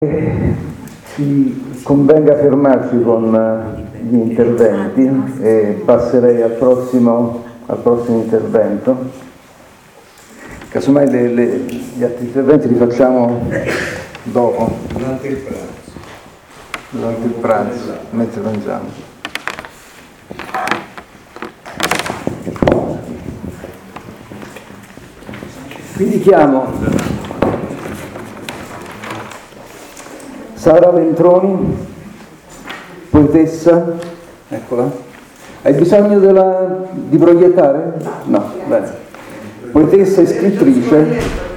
Ci convenga fermarci con gli interventi e passerei al prossimo intervento. Casomai gli altri interventi li facciamo dopo, durante il pranzo, mentre mangiamo. Quindi chiamo Sara Ventroni, poetessa, eccola. Hai bisogno di proiettare? No, bene. Poetessa e scrittrice,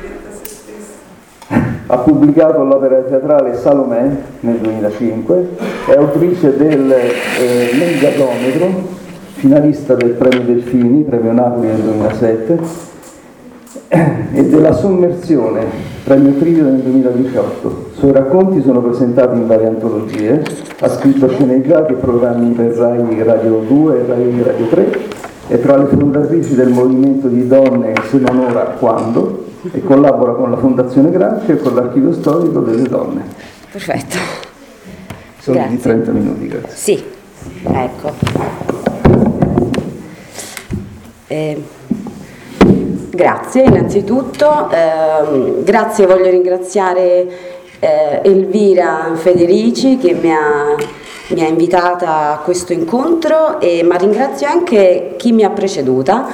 ha pubblicato l'opera teatrale Salomè nel 2005, è autrice del Nel Gasometro, finalista del Premio Delfini, Premio Napoli nel 2007, e della Sommersione, Premio Trivio nel 2018. I suoi racconti sono presentati in varie antologie, ha scritto sceneggiati e programmi per Rai Radio 2 e Rai Radio 3, è tra le fondatrici del movimento di donne Se non ora quando, e collabora con la Fondazione Gramsci e con l'Archivio Storico delle Donne. Perfetto. Sono di 30 minuti, grazie. Sì, ecco. Grazie innanzitutto, grazie, voglio ringraziare Elvira Federici che mi ha invitata a questo incontro, ma ringrazio anche chi mi ha preceduta,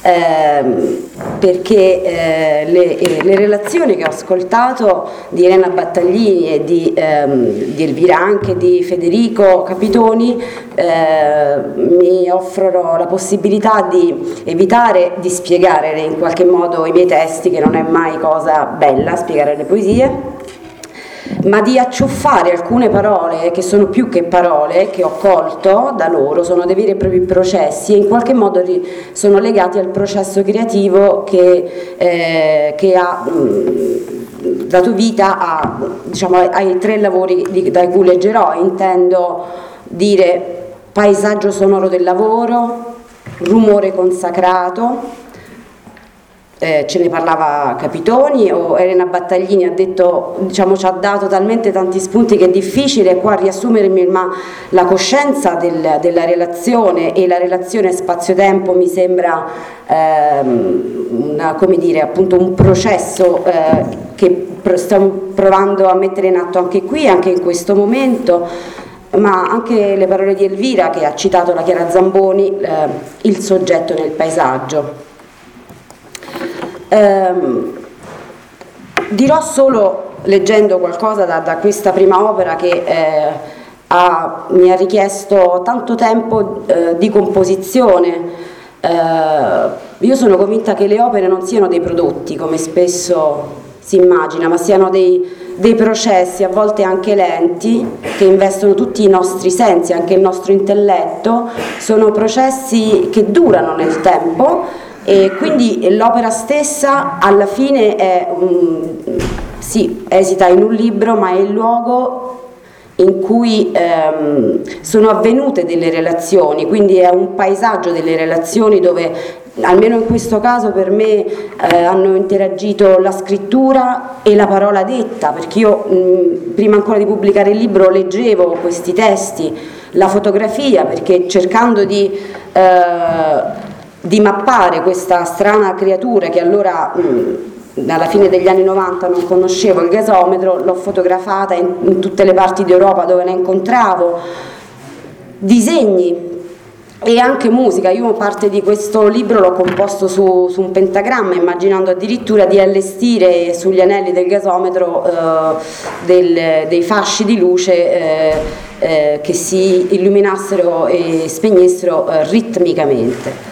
perché le relazioni che ho ascoltato di Elena Battaglini e di Elvira, anche di Federico Capitoni, mi offrono la possibilità di evitare di spiegare in qualche modo i miei testi, che non è mai cosa bella spiegare le poesie, ma di acciuffare alcune parole che sono più che parole, che ho colto da loro, sono dei veri e propri processi e in qualche modo sono legati al processo creativo che ha dato vita ai 3 lavori da cui leggerò. Intendo dire paesaggio sonoro del lavoro, rumore consacrato. Ce ne parlava Capitoni, o Elena Battaglini ha detto, ci ha dato talmente tanti spunti che è difficile qua riassumermi, ma la coscienza della relazione e la relazione spazio-tempo mi sembra appunto un processo che stiamo provando a mettere in atto anche qui, anche in questo momento, ma anche le parole di Elvira che ha citato la Chiara Zamboni, il soggetto nel paesaggio. Dirò solo, leggendo qualcosa da questa prima opera che mi ha richiesto tanto tempo di composizione. Io sono convinta che le opere non siano dei prodotti, come spesso si immagina, ma siano dei processi, a volte anche lenti, che investono tutti i nostri sensi, anche il nostro intelletto. Sono processi che durano nel tempo, e quindi l'opera stessa alla fine esita in un libro, ma è il luogo in cui sono avvenute delle relazioni, quindi è un paesaggio delle relazioni dove, almeno in questo caso per me, hanno interagito la scrittura e la parola detta, perché io prima ancora di pubblicare il libro leggevo questi testi, la fotografia, perché cercando di mappare questa strana creatura che allora alla fine degli anni 90 non conoscevo, il gasometro, l'ho fotografata in tutte le parti d'Europa dove la incontravo, disegni e anche musica. Io parte di questo libro l'ho composto su un pentagramma, immaginando addirittura di allestire sugli anelli del gasometro dei fasci di luce che si illuminassero e spegnessero ritmicamente.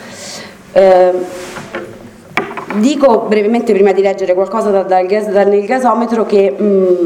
Dico brevemente, prima di leggere qualcosa nel gasometro, che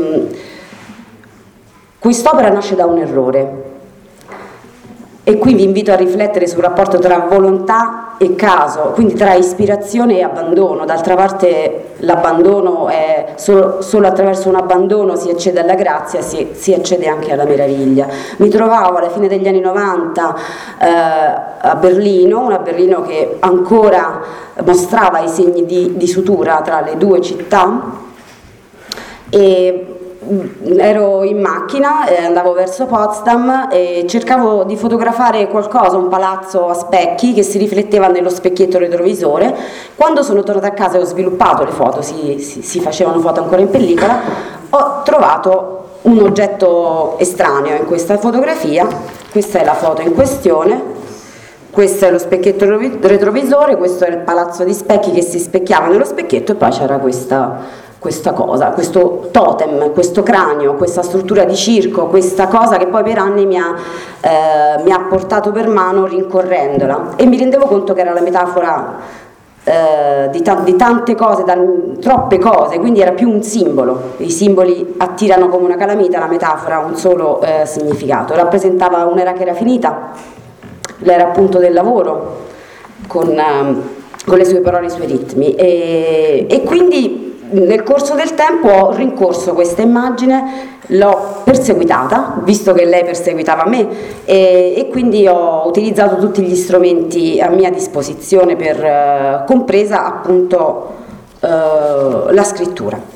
quest'opera nasce da un errore, e qui vi invito a riflettere sul rapporto tra volontà e caso, quindi tra ispirazione e abbandono. D'altra parte l'abbandono è solo attraverso un abbandono si accede alla grazia, si accede anche alla meraviglia. Mi trovavo alla fine degli anni 90 a Berlino, una Berlino che ancora mostrava i segni di sutura tra le due città, e ero in macchina, andavo verso Potsdam e cercavo di fotografare qualcosa, un palazzo a specchi che si rifletteva nello specchietto retrovisore. Quando sono tornata a casa e ho sviluppato le foto, si facevano foto ancora in pellicola, ho trovato un oggetto estraneo in questa fotografia. Questa è la foto in questione. Questo è lo specchietto retrovisore, questo è il palazzo di specchi che si specchiava nello specchietto, e poi c'era questa cosa, questo totem, questo cranio, questa struttura di circo, questa cosa che poi per anni mi ha portato per mano rincorrendola, e mi rendevo conto che era la metafora di tante cose, troppe cose, quindi era più un simbolo. I simboli attirano come una calamita, la metafora ha un solo significato. Rappresentava un'era che era finita, l'era appunto del lavoro, con le sue parole e i suoi ritmi, e quindi nel corso del tempo ho rincorso questa immagine, l'ho perseguitata, visto che lei perseguitava me, e quindi ho utilizzato tutti gli strumenti a mia disposizione, compresa appunto la scrittura.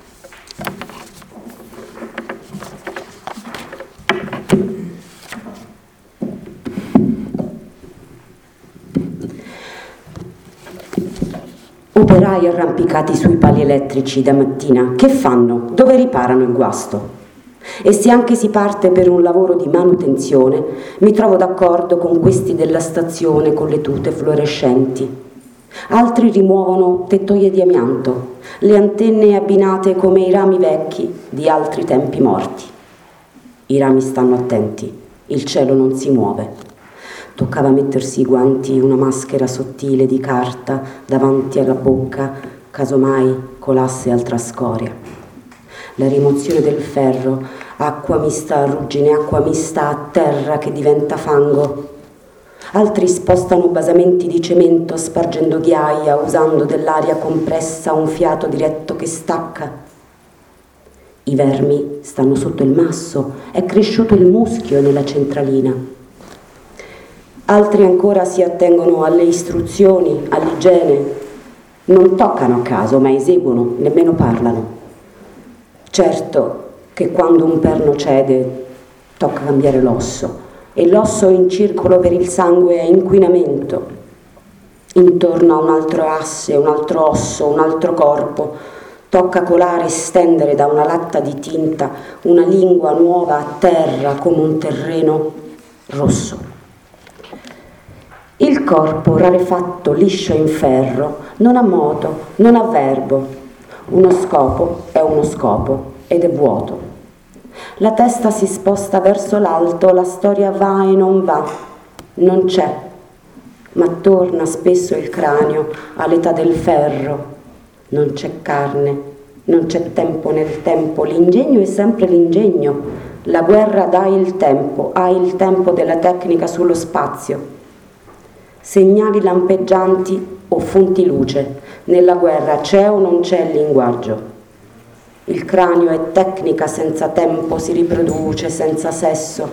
Operai arrampicati sui pali elettrici da mattina, che fanno? Dove riparano il guasto? E se anche si parte per un lavoro di manutenzione, mi trovo d'accordo con questi della stazione con le tute fluorescenti. Altri rimuovono tettoie di amianto, le antenne abbinate come i rami vecchi di altri tempi morti. I rami stanno attenti, il cielo non si muove. Toccava mettersi i guanti, una maschera sottile di carta davanti alla bocca, casomai colasse altra scoria. La rimozione del ferro, acqua mista a ruggine, acqua mista a terra che diventa fango. Altri spostano basamenti di cemento spargendo ghiaia, usando dell'aria compressa un fiato diretto che stacca. I vermi stanno sotto il masso, è cresciuto il muschio nella centralina. Altri ancora si attengono alle istruzioni, all'igiene, non toccano a caso, ma eseguono, nemmeno parlano. Certo che quando un perno cede tocca cambiare l'osso, e l'osso in circolo per il sangue è inquinamento. Intorno a un altro asse, un altro osso, un altro corpo, tocca colare e stendere da una latta di tinta una lingua nuova a terra come un terreno rosso. Il corpo rarefatto, liscio in ferro, non ha moto, non ha verbo. Uno scopo è uno scopo ed è vuoto. La testa si sposta verso l'alto, la storia va e non va, non c'è, ma torna spesso il cranio all'età del ferro. Non c'è carne, non c'è tempo nel tempo, l'ingegno è sempre l'ingegno. La guerra dà il tempo, ha il tempo della tecnica sullo spazio. Segnali lampeggianti o fonti luce, nella guerra c'è o non c'è il linguaggio. Il cranio è tecnica senza tempo, si riproduce senza sesso.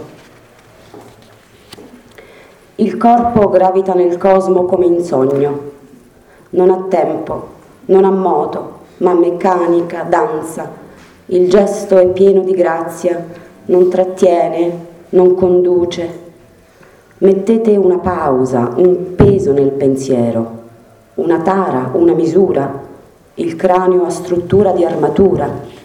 Il corpo gravita nel cosmo come in sogno. Non ha tempo, non ha moto, ma meccanica, danza. Il gesto è pieno di grazia, non trattiene, non conduce. Mettete una pausa, un peso nel pensiero, una tara, una misura. Il cranio ha struttura di armatura.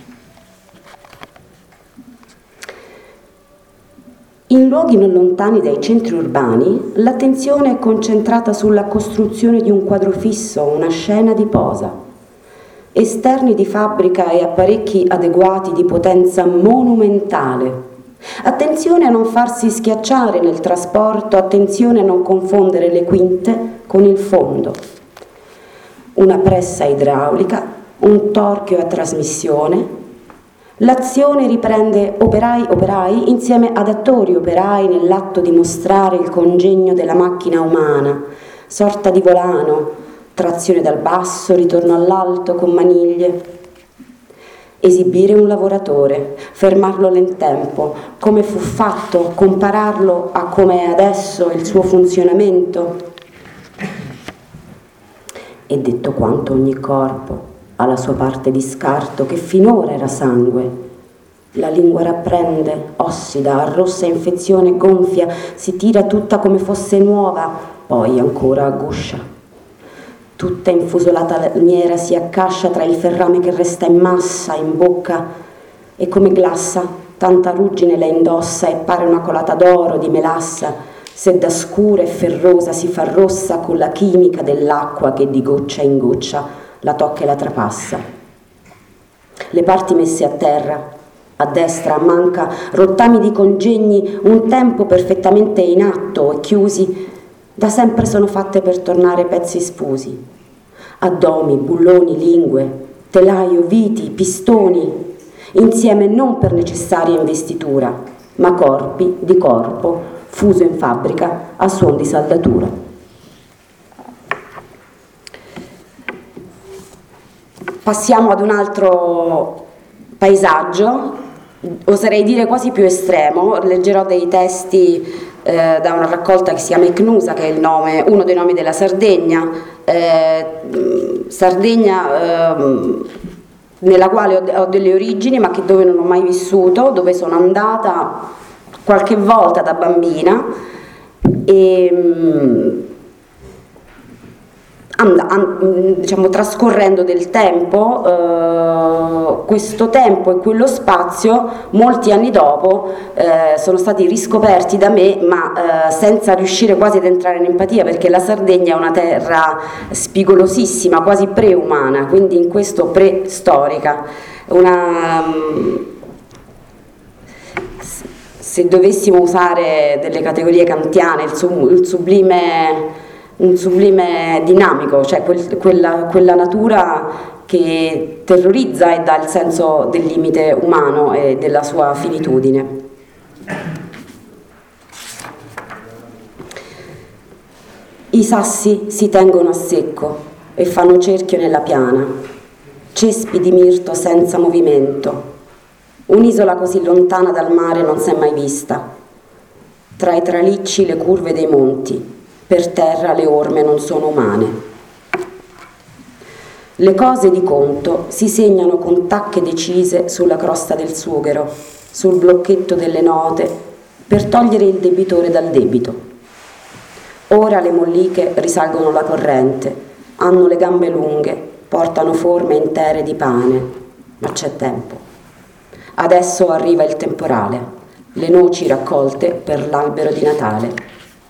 In luoghi non lontani dai centri urbani, l'attenzione è concentrata sulla costruzione di un quadro fisso, una scena di posa. Esterni di fabbrica e apparecchi adeguati di potenza monumentale. Attenzione a non farsi schiacciare nel trasporto, attenzione a non confondere le quinte con il fondo. Una pressa idraulica, un torchio a trasmissione. L'azione riprende operai insieme ad attori operai nell'atto di mostrare il congegno della macchina umana, sorta di volano, trazione dal basso, ritorno all'alto con maniglie. Esibire un lavoratore, fermarlo nel tempo, come fu fatto, compararlo a come è adesso il suo funzionamento. E detto quanto ogni corpo ha la sua parte di scarto che finora era sangue, La lingua rapprende, ossida, arrossa infezione, gonfia, si tira tutta come fosse nuova, poi ancora guscia. Tutta infusolata lamiera si accascia tra il ferrame che resta in massa, in bocca, e come glassa, tanta ruggine la indossa e pare una colata d'oro, di melassa, se da scura e ferrosa si fa rossa con la chimica dell'acqua che di goccia in goccia la tocca e la trapassa. Le parti messe a terra, a destra manca rottami di congegni un tempo perfettamente in atto e chiusi, da sempre sono fatte per tornare pezzi sfusi. Addomi, bulloni, lingue, telaio, viti, pistoni, insieme non per necessaria investitura, ma corpi di corpo fuso in fabbrica a suon di saldatura. Passiamo ad un altro paesaggio, oserei dire quasi più estremo. Leggerò dei testi da una raccolta che si chiama Icnusa, che è uno dei nomi della Sardegna, nella quale ho delle origini ma dove non ho mai vissuto, dove sono andata qualche volta da bambina e diciamo, trascorrendo del tempo, questo tempo e quello spazio molti anni dopo sono stati riscoperti da me, ma senza riuscire quasi ad entrare in empatia, perché la Sardegna è una terra spigolosissima, quasi preumana, quindi in questo preistorica, se dovessimo usare delle categorie kantiane, un sublime dinamico, cioè quella natura che terrorizza e dà il senso del limite umano e della sua finitudine. I sassi si tengono a secco e fanno cerchio nella piana, cespi di mirto senza movimento. Un'isola così lontana dal mare non s'è mai vista. Tra i tralicci le curve dei monti, per terra le orme non sono umane. Le cose di conto si segnano con tacche decise sulla crosta del sughero, sul blocchetto delle note, per togliere il debitore dal debito. Ora le molliche risalgono la corrente, hanno le gambe lunghe, portano forme intere di pane, ma c'è tempo. Adesso arriva il temporale, le noci raccolte per l'albero di Natale.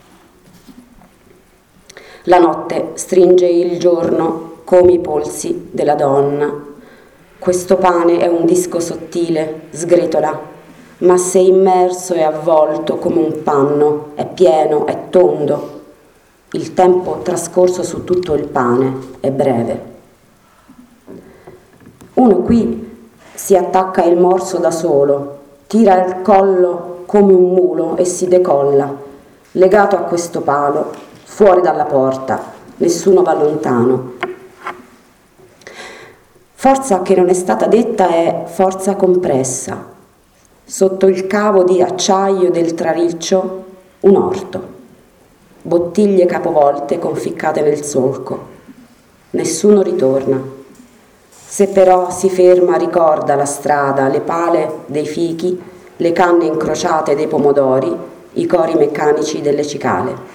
La notte stringe il giorno come i polsi della donna. Questo pane è un disco sottile, sgretola, ma se immerso e avvolto come un panno, è pieno, è tondo. Il tempo trascorso su tutto il pane è breve. Uno qui si attacca il morso da solo, tira il collo come un mulo e si decolla, legato a questo palo, fuori dalla porta, nessuno va lontano. Forza che non è stata detta è forza compressa. Sotto il cavo di acciaio del traliccio un orto, bottiglie capovolte conficcate nel solco. Nessuno ritorna. Se però si ferma ricorda la strada, le pale dei fichi, le canne incrociate dei pomodori, i cori meccanici delle cicale.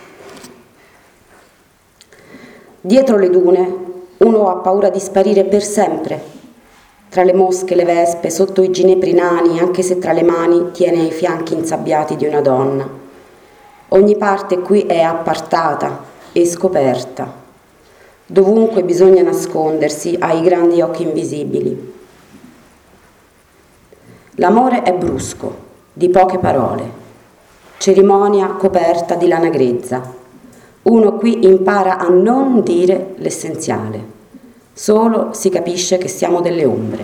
Dietro le dune uno ha paura di sparire per sempre, tra le mosche, le vespe, sotto i ginepri nani, anche se tra le mani tiene i fianchi insabbiati di una donna. Ogni parte qui è appartata e scoperta. Dovunque bisogna nascondersi ai grandi occhi invisibili. L'amore è brusco, di poche parole, cerimonia coperta di lana grezza. Uno qui impara a non dire l'essenziale, solo si capisce che siamo delle ombre.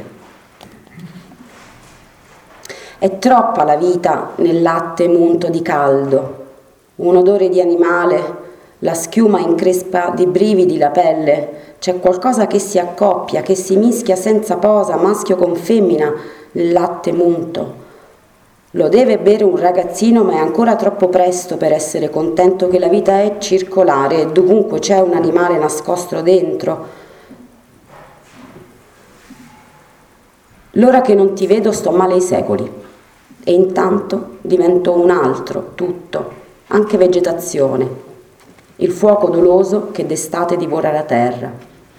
È troppa la vita nel latte munto di caldo, un odore di animale, la schiuma increspa di brividi la pelle, c'è qualcosa che si accoppia, che si mischia senza posa, maschio con femmina, il latte munto. Lo deve bere un ragazzino, ma è ancora troppo presto per essere contento che la vita è circolare e dovunque c'è un animale nascosto dentro. L'ora che non ti vedo sto male ai secoli e intanto divento un altro, tutto, anche vegetazione, il fuoco doloso che d'estate divora la terra.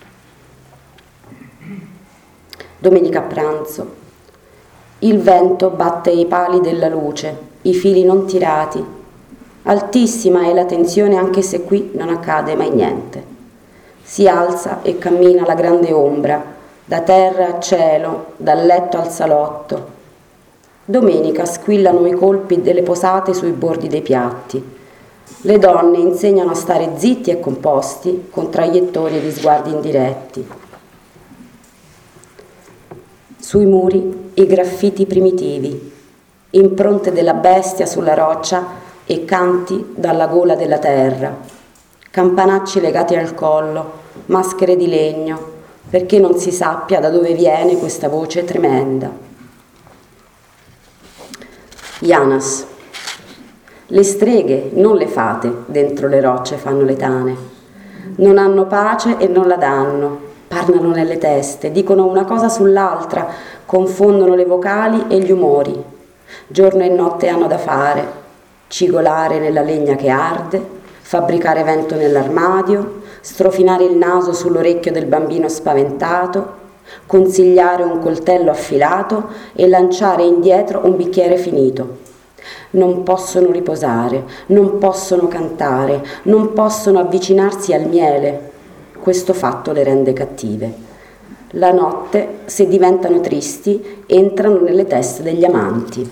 Domenica a pranzo. Il vento batte i pali della luce, i fili non tirati. Altissima è la tensione anche se qui non accade mai niente. Si alza e cammina la grande ombra, da terra a cielo, dal letto al salotto. Domenica squillano i colpi delle posate sui bordi dei piatti. Le donne insegnano a stare zitti e composti con traiettori e di sguardi indiretti. Sui muri i graffiti primitivi, impronte della bestia sulla roccia e canti dalla gola della terra, campanacci legati al collo, maschere di legno, perché non si sappia da dove viene questa voce tremenda. Janas. Le streghe, non le fate, dentro le rocce fanno le tane. Non hanno pace e non la danno, parlano nelle teste, dicono una cosa sull'altra, confondono le vocali e gli umori. Giorno e notte hanno da fare, cigolare nella legna che arde, fabbricare vento nell'armadio, strofinare il naso sull'orecchio del bambino spaventato, consigliare un coltello affilato e lanciare indietro un bicchiere finito. Non possono riposare, non possono cantare, non possono avvicinarsi al miele. Questo fatto le rende cattive. La notte, se diventano tristi, entrano nelle teste degli amanti.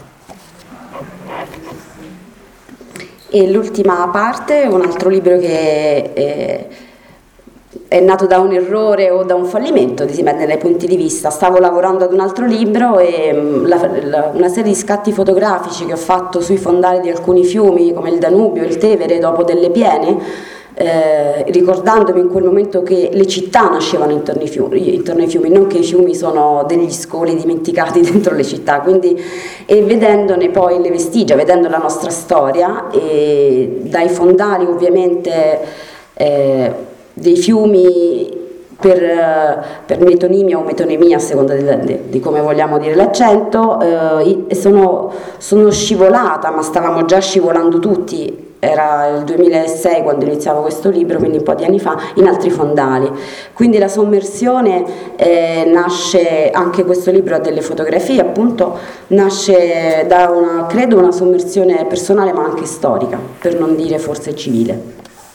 E l'ultima parte è un altro libro che è nato da un errore o da un fallimento, dipende dai punti di vista. Stavo lavorando ad un altro libro e una serie di scatti fotografici che ho fatto sui fondali di alcuni fiumi come il Danubio, il Tevere, dopo delle piene, ricordandomi in quel momento che le città nascevano intorno ai fiumi, non che i fiumi sono degli scoli dimenticati dentro le città, quindi, e vedendone poi le vestigia, vedendo la nostra storia, e dai fondali ovviamente dei fiumi per metonimia o metonemia a seconda di come vogliamo dire l'accento, sono scivolata, ma stavamo già scivolando tutti. Era il 2006 quando iniziavo questo libro, quindi un po' di anni fa, in altri fondali. Quindi la sommersione nasce, anche questo libro ha delle fotografie, appunto, nasce da credo una sommersione personale ma anche storica, per non dire forse civile.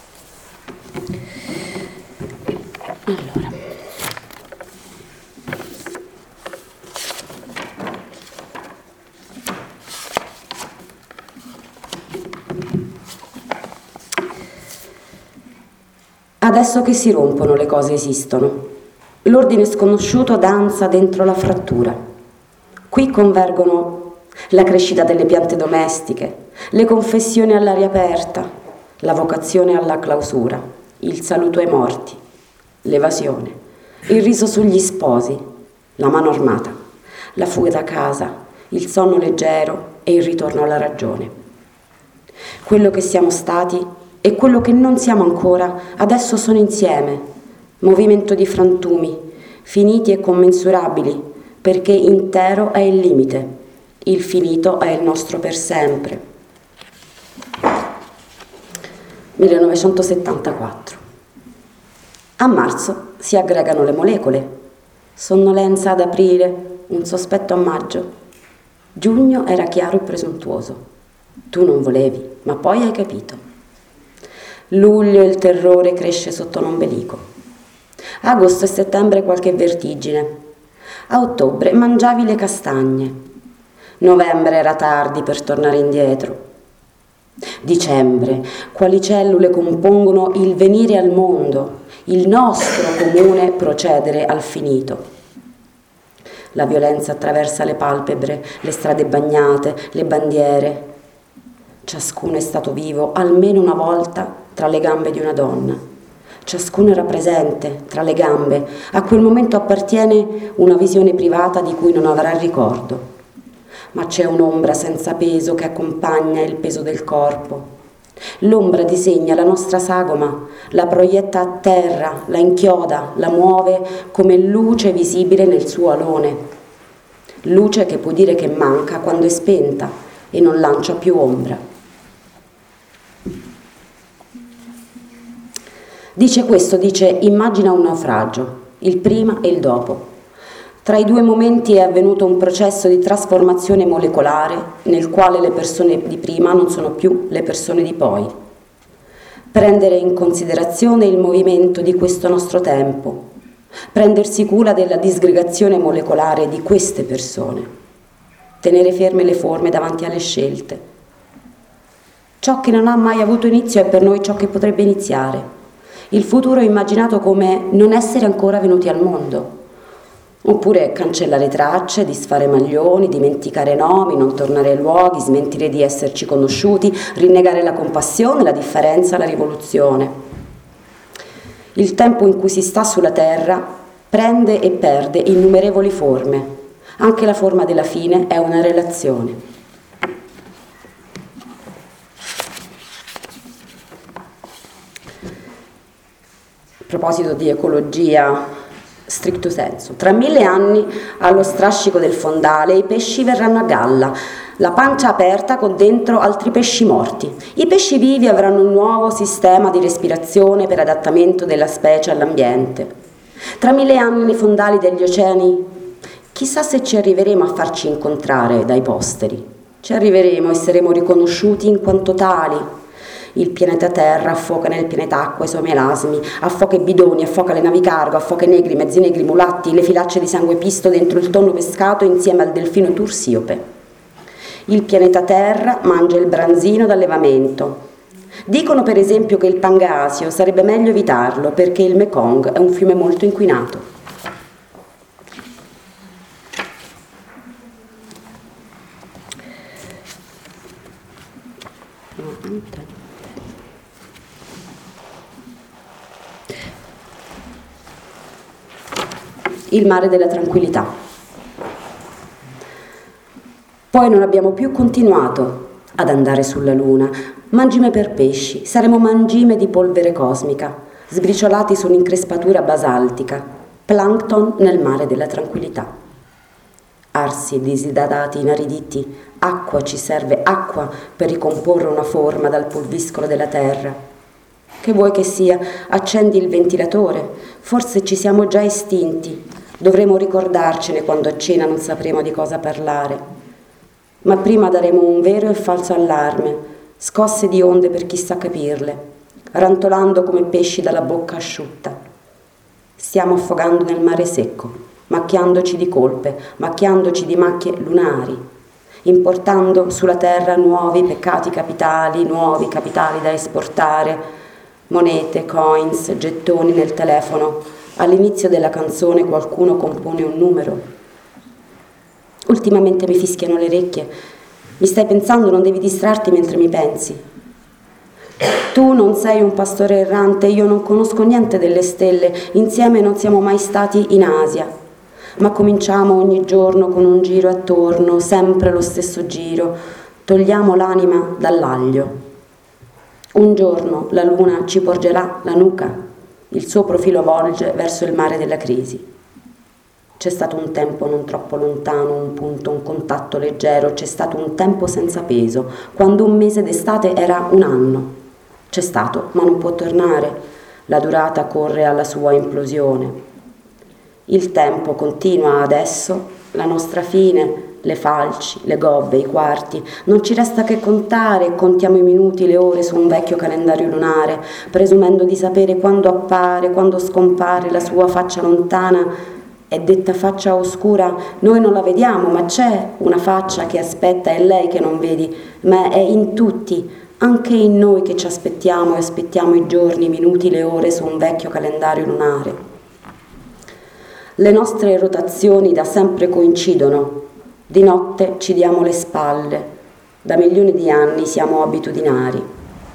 Allora. Adesso che si rompono le cose esistono. L'ordine sconosciuto danza dentro la frattura. Qui convergono la crescita delle piante domestiche, le confessioni all'aria aperta, la vocazione alla clausura, il saluto ai morti, l'evasione, il riso sugli sposi, la mano armata, la fuga da casa, il sonno leggero e il ritorno alla ragione. Quello che siamo stati e quello che non siamo ancora adesso sono insieme, movimento di frantumi, finiti e commensurabili, perché intero è il limite, il finito è il nostro per sempre. 1974. A marzo si aggregano le molecole, sonnolenza ad aprile, un sospetto a maggio. Giugno era chiaro e presuntuoso. Tu non volevi, ma poi hai capito. Luglio il terrore cresce sotto l'ombelico. Agosto e settembre qualche vertigine. A ottobre mangiavi le castagne. Novembre era tardi per tornare indietro. Dicembre, quali cellule compongono il venire al mondo, il nostro comune procedere al finito. La violenza attraversa le palpebre, le strade bagnate, le bandiere. Ciascuno è stato vivo almeno una volta tra le gambe di una donna. Ciascuno era presente tra le gambe. A quel momento appartiene una visione privata di cui non avrà ricordo. Ma c'è un'ombra senza peso che accompagna il peso del corpo. L'ombra disegna la nostra sagoma, la proietta a terra, la inchioda, la muove come luce visibile nel suo alone. luce che può dire che manca quando è spenta e non lancia più ombra. Dice questo, dice: immagina un naufragio, il prima e il dopo. Tra i due momenti è avvenuto un processo di trasformazione molecolare nel quale le persone di prima non sono più le persone di poi. Prendere in considerazione il movimento di questo nostro tempo, prendersi cura della disgregazione molecolare di queste persone, tenere ferme le forme davanti alle scelte. Ciò che non ha mai avuto inizio è per noi ciò che potrebbe iniziare. Il futuro è immaginato come non essere ancora venuti al mondo. Oppure cancellare tracce, disfare maglioni, dimenticare nomi, non tornare ai luoghi, smentire di esserci conosciuti, rinnegare la compassione, la differenza, la rivoluzione. Il tempo in cui si sta sulla terra prende e perde innumerevoli forme. Anche la forma della fine è una relazione. A proposito di ecologia, stricto senso, tra 1000 anni allo strascico del fondale i pesci verranno a galla, la pancia aperta con dentro altri pesci morti. I pesci vivi avranno un nuovo sistema di respirazione per adattamento della specie all'ambiente. Tra 1000 anni nei fondali degli oceani, chissà se ci arriveremo a farci incontrare dai posteri. Ci arriveremo e saremo riconosciuti in quanto tali. Il pianeta Terra affoca nel pianeta Acqua i suoi melasmi, affoca i bidoni, affoca le navi cargo, affoca i negri, mezzi negri, mulatti, le filacce di sangue pisto dentro il tonno pescato insieme al delfino tursiope. Il pianeta Terra mangia il branzino d'allevamento. Dicono per esempio che il Pangasio sarebbe meglio evitarlo perché il Mekong è un fiume molto inquinato. Il mare della tranquillità. Poi non abbiamo più continuato ad andare sulla Luna, mangime per pesci, saremo mangime di polvere cosmica, sbriciolati su un'increspatura basaltica, plankton nel mare della tranquillità. Arsi disidratati, inariditi, acqua ci serve, acqua per ricomporre una forma dal pulviscolo della terra. Che vuoi che sia, accendi il ventilatore, forse ci siamo già estinti. Dovremo ricordarcene quando a cena non sapremo di cosa parlare. Ma prima daremo un vero e falso allarme, scosse di onde per chi sa capirle, rantolando come pesci dalla bocca asciutta. Stiamo affogando nel mare secco, macchiandoci di colpe, macchiandoci di macchie lunari, importando sulla terra nuovi peccati capitali, nuovi capitali da esportare, monete, coins, gettoni nel telefono. All'inizio della canzone qualcuno compone un numero. Ultimamente mi fischiano le orecchie. Mi stai pensando, non devi distrarti mentre mi pensi. Tu non sei un pastore errante, io non conosco niente delle stelle, insieme non siamo mai stati in Asia. Ma cominciamo ogni giorno con un giro attorno, sempre lo stesso giro. Togliamo l'anima dall'aglio. Un giorno la luna ci porgerà la nuca. Il suo profilo volge verso il mare della crisi. C'è stato un tempo non troppo lontano, un punto, un contatto leggero, c'è stato un tempo senza peso, quando un mese d'estate era un anno. C'è stato, ma non può tornare. La durata corre alla sua implosione. Il tempo continua adesso, la nostra fine, le falci, le gobbe, i quarti. Non ci resta che contare, contiamo i minuti, le ore su un vecchio calendario lunare, presumendo di sapere quando appare, quando scompare la sua faccia lontana. È detta faccia oscura, noi non la vediamo, ma c'è una faccia che aspetta, è lei che non vedi, ma è in tutti, anche in noi che ci aspettiamo e aspettiamo i giorni, i minuti, le ore su un vecchio calendario lunare. Le nostre rotazioni da sempre coincidono. Di notte ci diamo le spalle, da milioni di anni siamo abitudinari.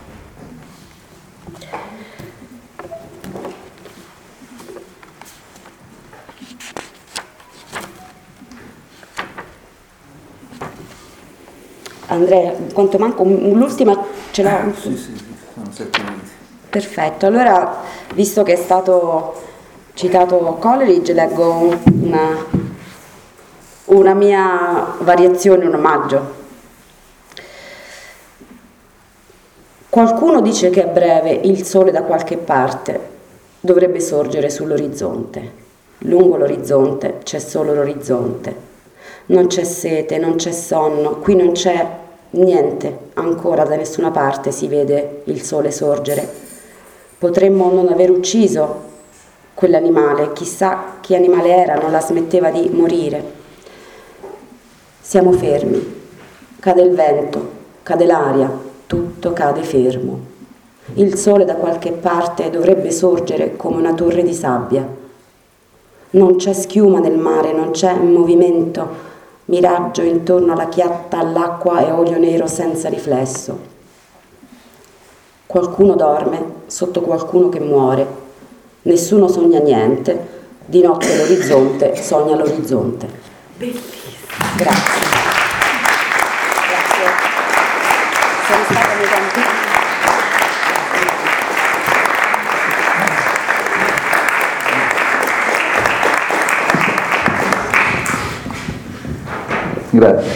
Andrea, quanto manco? L'ultima ce l'ho? Sì, sono 7 minuti. Perfetto, allora, visto che è stato citato Coleridge, leggo una mia variazione, un omaggio. Qualcuno dice che a breve il sole da qualche parte dovrebbe sorgere sull'orizzonte. Lungo l'orizzonte c'è solo l'orizzonte. Non c'è sete, non c'è sonno, qui non c'è niente, ancora da nessuna parte si vede il sole sorgere. Potremmo non aver ucciso quell'animale, chissà che animale era, non la smetteva di morire. Siamo fermi, cade il vento, cade l'aria, tutto cade fermo. Il sole da qualche parte dovrebbe sorgere come una torre di sabbia. Non c'è schiuma nel mare, non c'è movimento, miraggio intorno alla chiatta, all'acqua e olio nero senza riflesso. Qualcuno dorme sotto qualcuno che muore. Nessuno sogna niente. Di notte l'orizzonte sogna l'orizzonte. Bellissimo. Grazie. Grazie. Sono stata contenta. Grazie.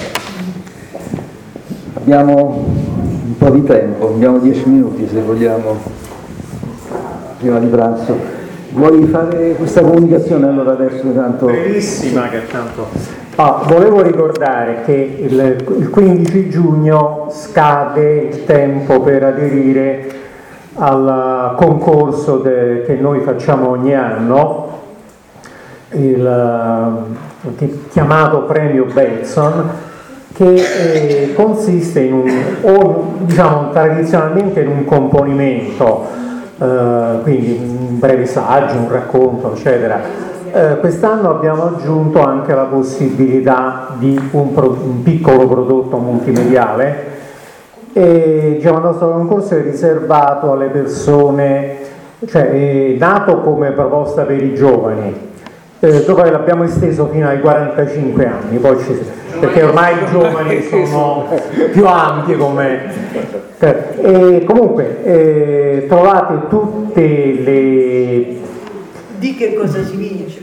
Abbiamo un po' di tempo, abbiamo 10 minuti se vogliamo, prima di pranzo. Vuoi fare questa comunicazione allora adesso tanto? Brevissima che tanto. Volevo ricordare che il 15 giugno scade il tempo per aderire al concorso che noi facciamo ogni anno, chiamato Premio Belson, che consiste tradizionalmente in un componimento, quindi un breve saggio, un racconto, eccetera. Quest'anno abbiamo aggiunto anche la possibilità di un piccolo prodotto multimediale, e il nostro concorso è riservato alle persone, cioè è nato come proposta per i giovani. Poi l'abbiamo esteso fino ai 45 anni, perché ormai i giovani sono più ampi e comunque trovate tutte le... Di che cosa si vince?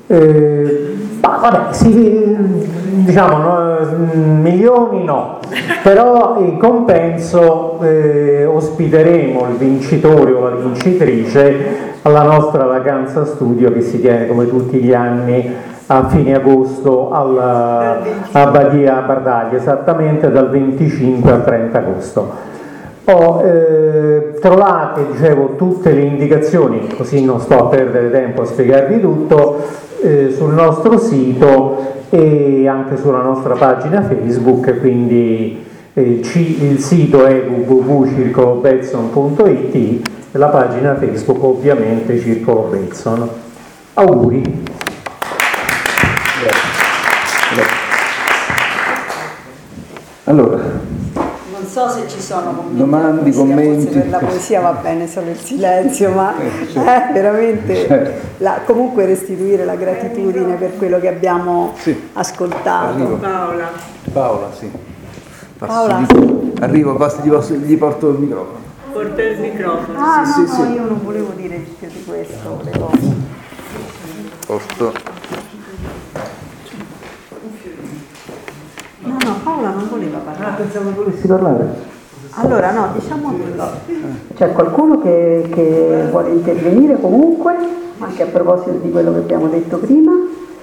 Milioni no, però in compenso ospiteremo il vincitore o la vincitrice alla nostra vacanza studio che si tiene come tutti gli anni a fine agosto a Badia Bardaglia, esattamente dal 25 al 30 agosto. Trovate, tutte le indicazioni, così non sto a perdere tempo a spiegarvi tutto, sul nostro sito e anche sulla nostra pagina Facebook, quindi il sito è www.circolobelson.it e la pagina Facebook ovviamente Circolo Belson. Auguri. Grazie. Allora, non so se ci sono domande, commenti. Per la poesia va bene solo il silenzio, ma veramente comunque restituire la gratitudine per quello che abbiamo ascoltato. Paola, sì. Paola. Arrivo, basta, gli porto il microfono. Porta il microfono. Io non volevo dire più di questo, volevo... Posto. No, Paola non voleva parlare. Pensavo che volessi parlare. Allora, diciamo c'è qualcuno che vuole intervenire comunque, anche a proposito di quello che abbiamo detto prima.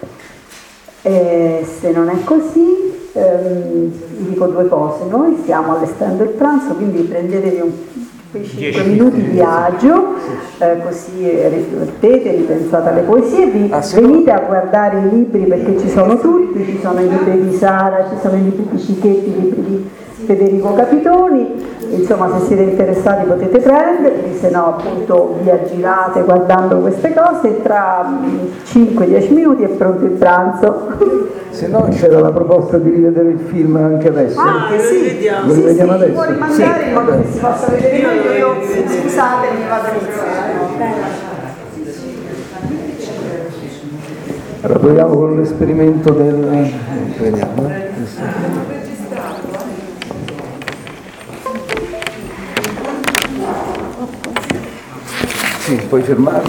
Se non è così, vi dico due cose. Noi stiamo allestendo il pranzo, quindi prendetevi quei 5 minuti di agio, così riflettete, ripensate alle poesie, venite a guardare i libri perché ci sono tutti, ci sono i libri di Sara, ci sono i libri di Cicchetti, i libri di Federico Capitoni, insomma se siete interessati potete prenderli, se no appunto vi aggirate guardando queste cose e tra 5-10 minuti è pronto il pranzo. Se no c'era la proposta di rivedere il film anche adesso. Lo rivediamo adesso? Può rimandare in modo che si possa vedere meglio. Io scusatemi, vado a iniziare. Allora proviamo con l'esperimento del... Vediamo. Sì, puoi fermarlo.